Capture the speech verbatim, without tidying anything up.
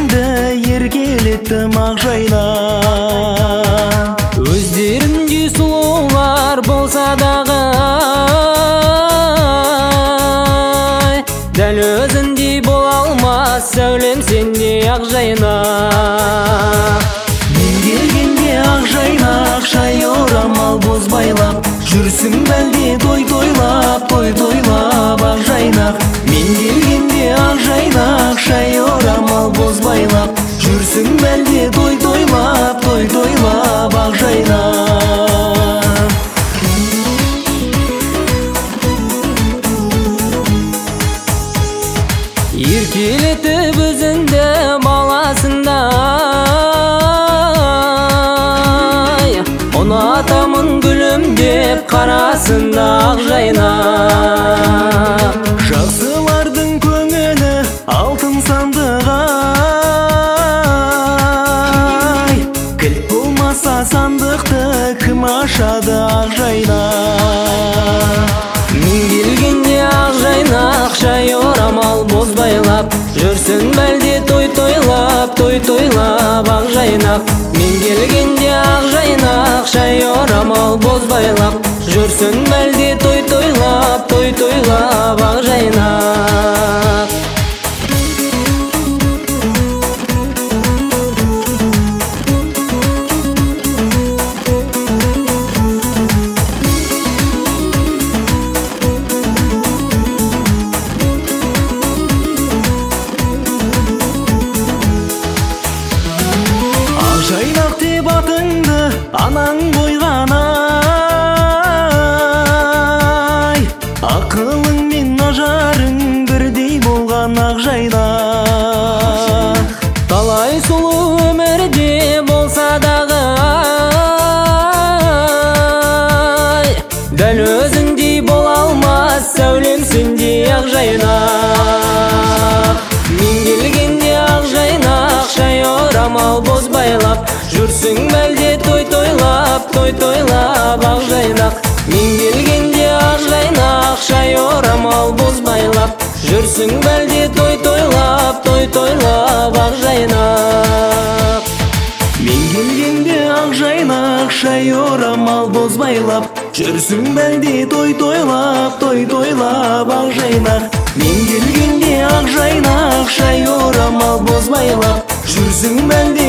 өзіңді еркелеттім ақ жайнақ. Өздеріндей сұлулар болса дағы, дәл өзіндей бола алмас сәулем сендей ақ жайнақ. Мен келгенде ақ жайнақ шай орамал боз байлап, жүрсің бәлде той тойлап, той тойлап ақ жайнақ. Мен келгенде ақ жайнақ шай орамал боз байлап, жүрсің бәлде той тойлап, той тойлап ақ жайнақ. Еркелетіп өзіңді баласындай, ұнатамын гүлім деп қарасында ақ жайнақ. Жақсылардың көңілі алтын сандық-ай, кілт болмаса сандықты кім ашады ақ жайнақ. Мен келгенде ақ жайнақ шай орамал боз байлап, жүрсің бәлде той тойлап, той тойлап ақ жайнақ. Мен келгенде ақ жайнақ шай орамал боз байлап, жүрсің бәлде той тойлап, той тойлап ақ жайнақ. Жайнақ деп атыңды анаң қойған-ай, ақылың мен ажарың бірдей болған ақ жайнақ. Талай сұлу өмірде болса дағы, дәл өзіңдей бола алмас сәулем сендей ақ жайнақ. Мен келгенде ақ жайнақ шай орамал боз байлап, жүрсің бәлде той тойлап, той тойлап ақ жайнақ. Мен келгенде ақ жайнақ шай орамал боз байлап, жүрсің бәлде той тойлап, той тойлап ақ жайнақ. Мен келгенде ақ жайнақ шай орамал боз байлап, жүрсің бәлде той тойлап, той тойлап ақ жайнақ. Мен келгенде ақ жайнақ шай орамал боз байлап, жүрсің бәлде